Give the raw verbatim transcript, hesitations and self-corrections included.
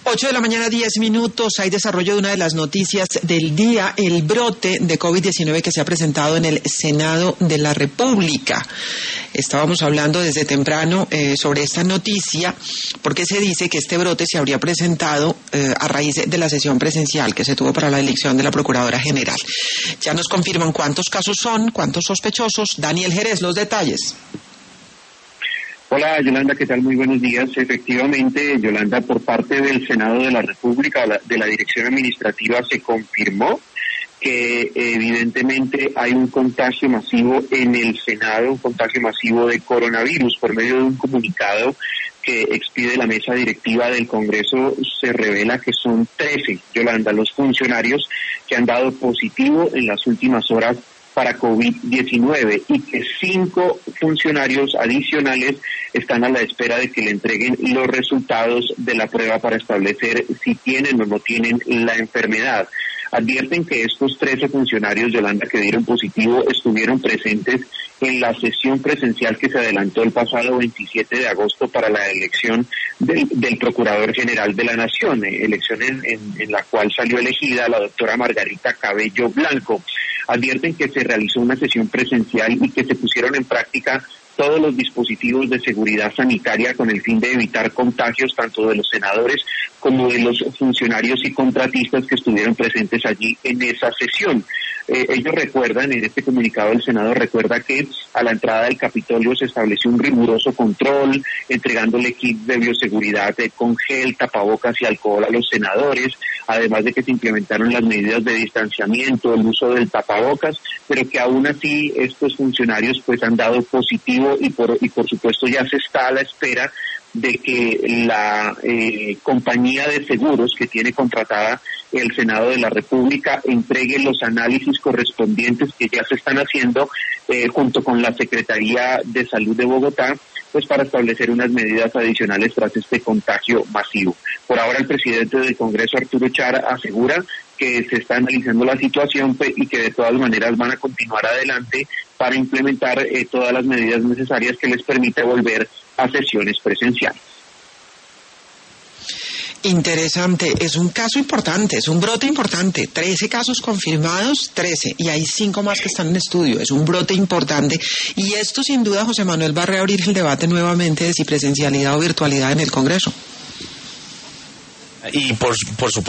Ocho de la mañana, diez minutos. Hay desarrollo de una de las noticias del día, el brote de COVID diecinueve que se ha presentado en el Senado de la República. Estábamos hablando desde temprano eh, sobre esta noticia, porque se dice que este brote se habría presentado eh, a raíz de la sesión presencial que se tuvo para la elección de la Procuradora General. Ya nos confirman cuántos casos son, cuántos sospechosos. Daniel Jerez, los detalles. Hola Yolanda, ¿qué tal? Muy buenos días. Efectivamente, Yolanda, por parte del Senado de la República, de la Dirección Administrativa, se confirmó que evidentemente hay un contagio masivo en el Senado, un contagio masivo de coronavirus. Por medio de un comunicado que expide la mesa directiva del Congreso, se revela que son trece, Yolanda, los funcionarios que han dado positivo en las últimas horas para COVID diecinueve y que cinco funcionarios adicionales están a la espera de que le entreguen los resultados de la prueba para establecer si tienen o no tienen la enfermedad. Advierten que estos trece funcionarios, Yolanda, que dieron positivo, estuvieron presentes en la sesión presencial que se adelantó el pasado veintisiete de agosto para la elección del, del Procurador General de la Nación, eh, elección en, en, en la cual salió elegida la doctora Margarita Cabello Blanco. Advierten que se realizó una sesión presencial y que se pusieron en práctica todos los dispositivos de seguridad sanitaria con el fin de evitar contagios tanto de los senadores como de los funcionarios y contratistas que estuvieron presentes allí en esa sesión. Eh, ellos recuerdan, en este comunicado del Senado recuerda que a la entrada del Capitolio se estableció un riguroso control, entregándole kits de bioseguridad eh, con gel, tapabocas y alcohol a los senadores, además de que se implementaron las medidas de distanciamiento, el uso del tapabocas, pero que aún así estos funcionarios pues han dado positivo y por, y por supuesto ya se está a la espera de que la eh, compañía de seguros que tiene contratada el Senado de la República entregue los análisis correspondientes que ya se están haciendo eh, junto con la Secretaría de Salud de Bogotá, pues para establecer unas medidas adicionales tras este contagio masivo. Por ahora el presidente del Congreso, Arturo Char, asegura que se está analizando la situación y que de todas maneras van a continuar adelante para implementar eh, todas las medidas necesarias que les permite volver a sesiones presenciales. Interesante, es un caso importante, es un brote importante, trece casos confirmados, trece, y hay cinco más que están en estudio, es un brote importante, y esto sin duda, José Manuel, va a reabrir el debate nuevamente de si presencialidad o virtualidad en el Congreso. Y por, por supuesto